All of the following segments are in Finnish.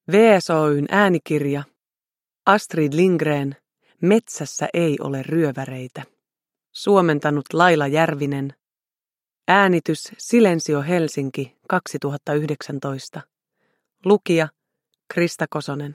VSOY:n äänikirja. Astrid Lindgren. Metsässä ei ole ryöväreitä. Suomentanut Laila Järvinen. Äänitys Silensio Helsinki 2019. Lukija Krista Kosonen.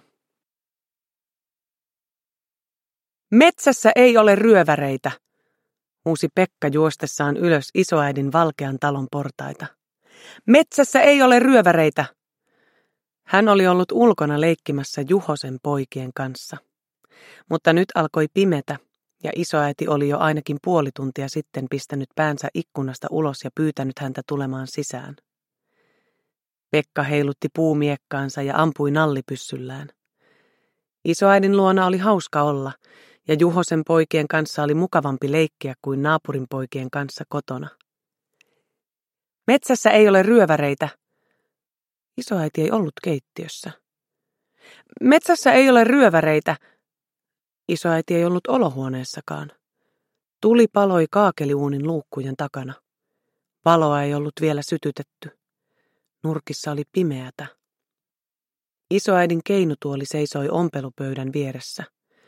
Metsässä ei ole ryöväreitä, huusi Pekka juostessaan ylös isoäidin valkean talon portaita. Metsässä ei ole ryöväreitä. Hän oli ollut ulkona leikkimässä Juhosen poikien kanssa. Mutta nyt alkoi pimetä, ja isoäiti oli jo ainakin puoli tuntia sitten pistänyt päänsä ikkunasta ulos ja pyytänyt häntä tulemaan sisään. Pekka heilutti puumiekkaansa ja ampui nallipyssyllään. Isoäidin luona oli hauska olla, ja Juhosen poikien kanssa oli mukavampi leikkiä kuin naapurin poikien kanssa kotona. Metsässä ei ole ryöväreitä. Isoäiti ei ollut keittiössä. Metsässä ei ole ryöväreitä. Isoäiti ei ollut olohuoneessakaan. Tuli paloi kaakeliuunin luukkujen takana. Valoa ei ollut vielä sytytetty. Nurkissa oli pimeätä. Isoäidin keinutuoli seisoi ompelupöydän vieressä.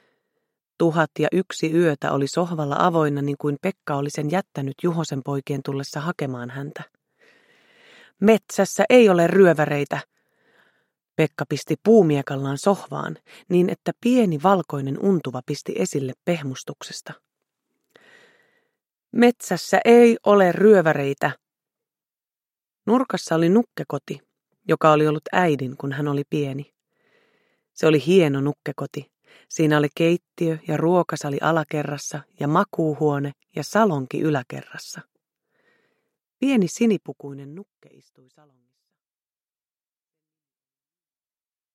1001 yötä oli sohvalla avoinna niin kuin Pekka oli sen jättänyt Juhosen poikien tullessa hakemaan häntä. Metsässä ei ole ryöväreitä. Pekka pisti puumiekallaan sohvaan niin, että pieni valkoinen untuva pisti esille pehmustuksesta. Metsässä ei ole ryöväreitä. Nurkassa oli nukkekoti, joka oli ollut äidin, kun hän oli pieni. Se oli hieno nukkekoti. Siinä oli keittiö ja ruokasali alakerrassa ja makuuhuone ja salonki yläkerrassa. Pieni sinipukuinen nukke istui salongissa.